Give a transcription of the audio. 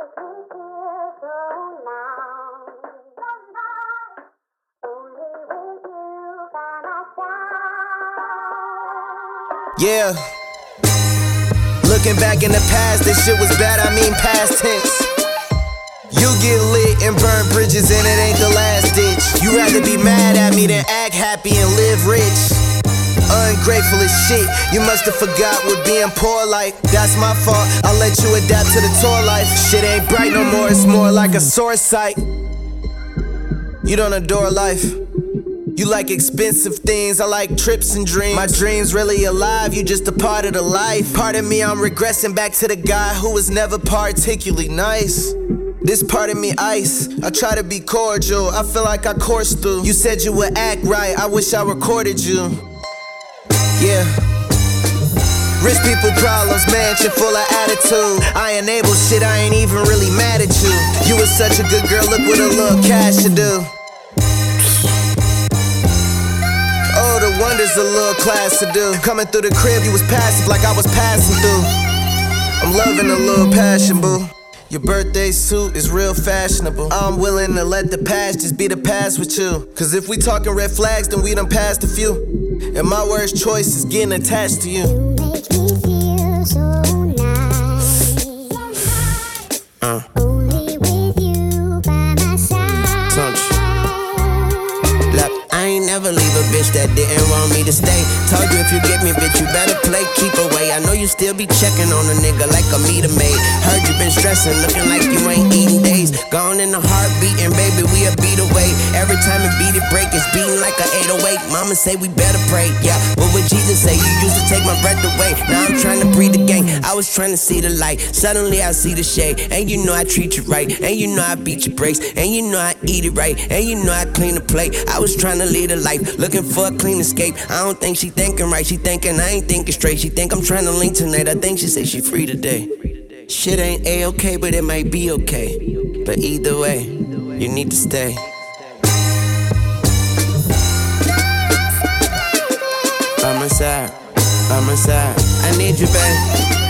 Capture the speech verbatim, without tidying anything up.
Yeah. Looking back in the past, this shit was bad, I mean past tense. You get lit and burn bridges and it ain't the last ditch. You rather be mad at me than act happy and live rich. Ungrateful as shit, you must've forgot what being poor like. That's my fault, I'll let you adapt to the tour life. Shit ain't bright no more, it's more like a sore sight. You don't adore life. You like expensive things, I like trips and dreams. My dreams really alive, you just a part of the life. Part of me, I'm regressing back to the guy who was never particularly nice. This part of me ice, I try to be cordial, I feel like I coursed through. You said you would act right, I wish I recorded you. Yeah. Rich people problems, mansion full of attitude. I enable shit, I ain't even really mad at you. You was such a good girl, look what a little cash should do. Oh, the wonders a little class to do. Coming through the crib, you was passive like I was passing through. I'm loving a little passion, boo. Your birthday suit is real fashionable. I'm willing to let the past just be the past with you. Cause if we talking red flags, then we done passed a few. And my worst choice is getting attached to you. You make me feel so nice. Uh. Only with you by my side. Touch. Look, I ain't never leave a bitch that didn't want me to stay. Told you if you get me, bitch, you better play, keep away. I know you still be checking on a nigga like a meter maid. Heard you been stressing, looking like you ain't eating days. Gone in the heartbeat and baby, we a beat away. Every time it beat it break, it's beating like a eight oh eight. Mama say we better pray, yeah. What would Jesus say? You used to take my breath away. Now I'm trying to breathe again. I was trying to see the light. Suddenly I see the shade. And you know I treat you right. And you know I beat your brakes. And you know I eat it right. And you know I clean the plate. I was trying to lead a life, looking for a clean escape. I don't think she thinking right. She thinking I ain't thinking straight. She think I'm trying to link tonight. I think she said she free today. Shit ain't A-okay, but it might be okay. But either way, you need to stay. By my side, by my side, I need you, babe.